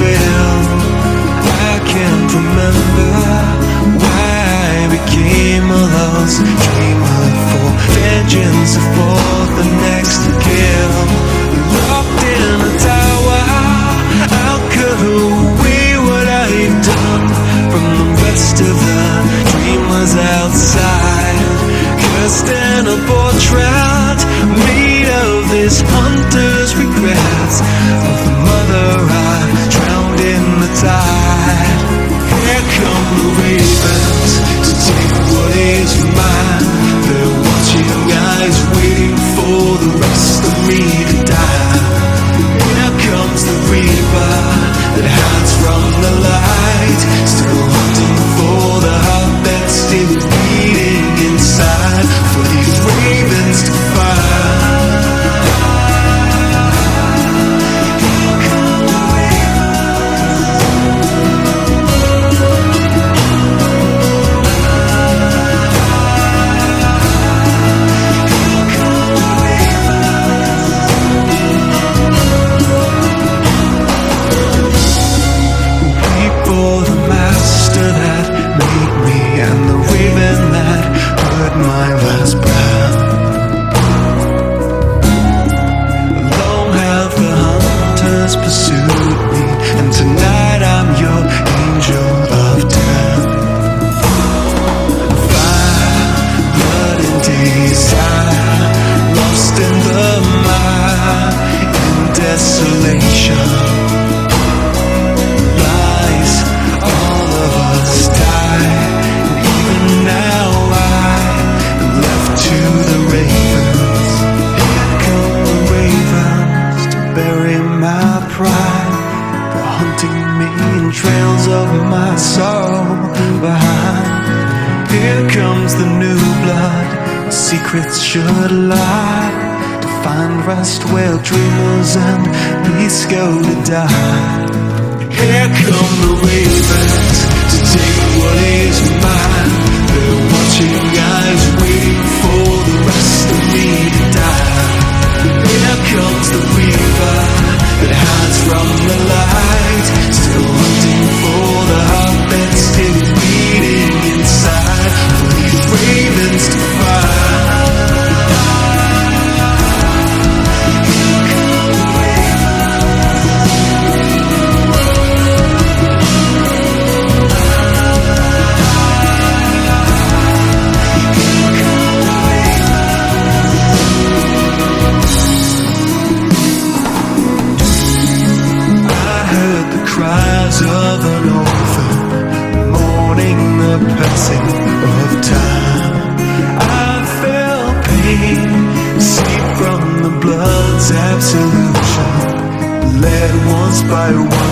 feel. I can't remember why I became a lost dreamer for vengeance for the next kill. Locked in a tower, how could we what I've done from the rest of the dreamers outside? Cursed in a portrait made of this hunter's regrets of the mother I drowned in the tide. Here come the ravens to take what is mine. They're watching eyes waiting for the rest of me to die. Here comes the reaper that hides from the light, still hunting for the heart that's still beating inside, for these ravens to find. Trails of my soul behind. Here comes the new blood, secrets should lie, to find rest where dreamers and beasts go to die. Here come the ravens to take what is mine. They're watching eyes waiting for the rest of me to die. Here comes the reaper that hides from the light, still hunting for the heart that's still beating inside, for these ravens to find. Cries of an orphan mourning the passing of time. I felt pain seep from the blood's absolution, led once by one